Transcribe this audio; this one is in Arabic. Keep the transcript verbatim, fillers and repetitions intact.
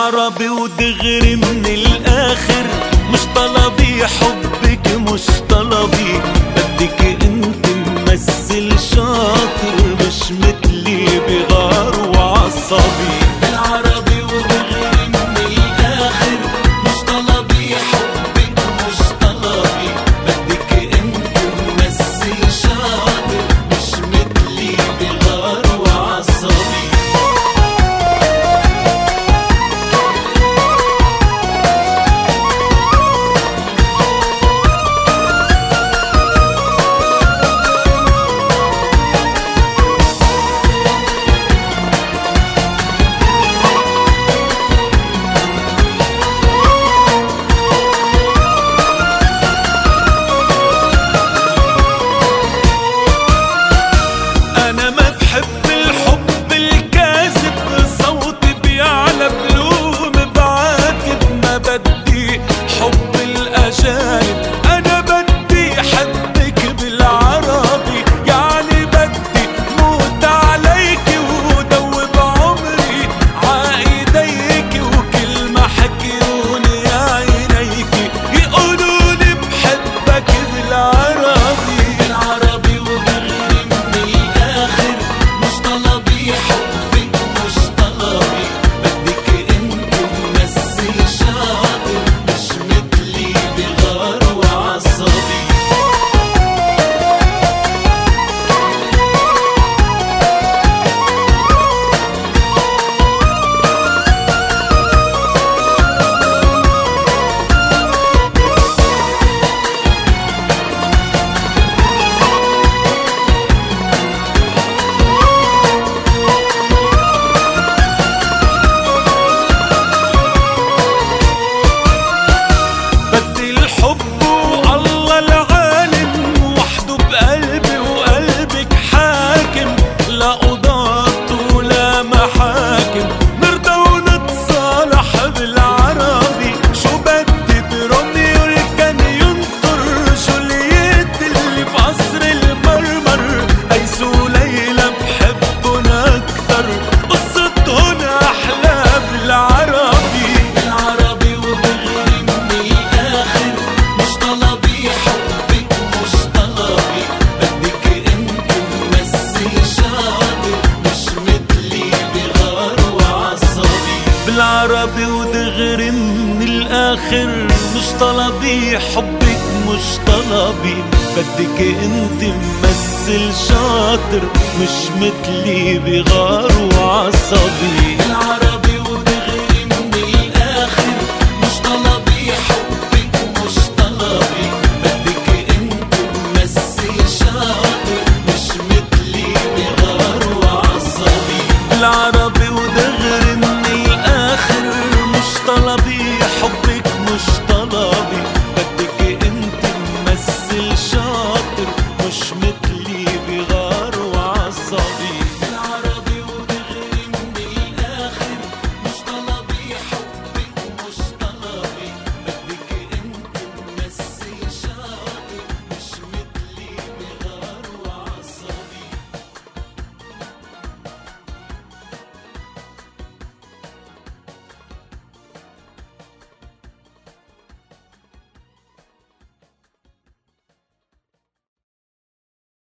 بالعربي ودغري من الاخر، مش طلبي حبك مش طلبي، بدك انت ممثل شاطر مش مثلي بغار وعصبي. بالعربي ودغري من الاخر، مش طلبي حبك مش طلبي، بدك انت ممثل شاطر مش مثلي بغار وعصبي. أنا بدي حبك بالعربي، يعني بدي موت عليك ودوب عمري عايديك، وكل ما حكيوني عينيك يقولولي بحبك بالعربي. بالعربي وبغري من الآخر، مش طلبي حبك مش طلبي، بدك انت ممثل شاطر مش مثلي بغار وعصبي. بالعربي ودغري من الآخر، مش طلبي حبك مش طلبي، بدك انت ممثل شاطر مش مثلي بغار وعصبي.